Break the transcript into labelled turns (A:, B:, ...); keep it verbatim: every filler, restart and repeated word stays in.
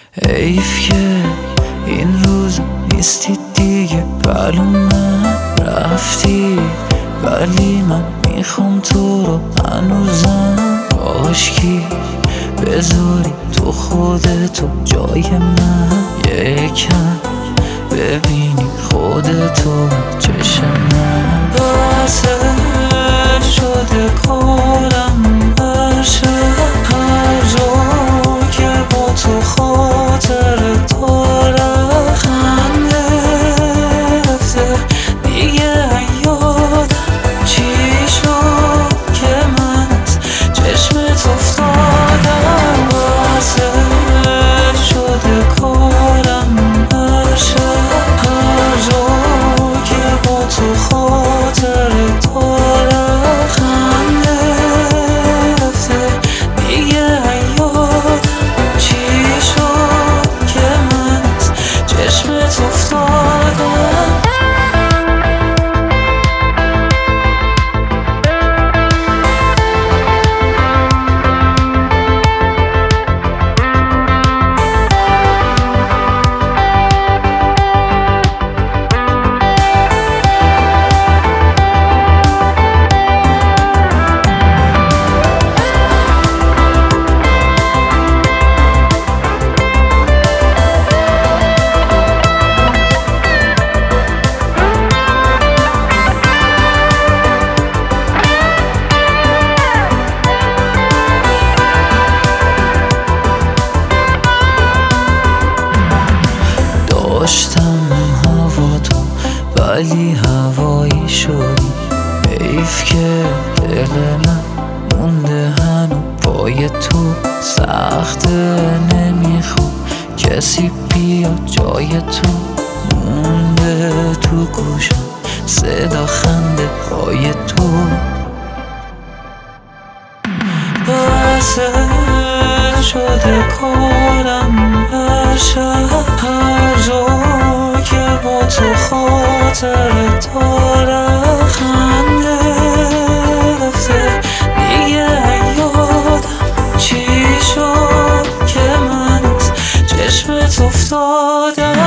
A: حیف که این روز نیستی دیگه، معلومه رفتی ولی من میخوام تو رو هنوزم. کاشکی بذاری تو خودتو جای من، یکم ببینی خودتو چشم من. واسه شده کارم هر شب، هر جا که با تو خاطر دارم. خنده رفته دیگه یادم چی شد که من از چشمت افتادم. واسه شده کارم هر شب، هر جا که با تو خاطر دارم. خنده رفته دیگه یادم چی شد که من از چشمت افتادم. داشتم هوا تو ولی هوایی شدی. حیف که دل من مونده هنو پای تو. سخته نمیخوام کسی بیاد جای تو. مونده تو گوشم صدا خنده های تو. واسه شده کارم هر شب، هر جا که با تو خاطر دارم. خنده رفته دیگه یادم چی شد که من از چشمت افتادم.